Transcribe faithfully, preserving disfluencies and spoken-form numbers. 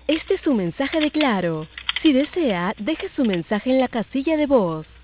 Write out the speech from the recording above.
Este es su mensaje de Claro. Si desea, deje su mensaje en la casilla de voz.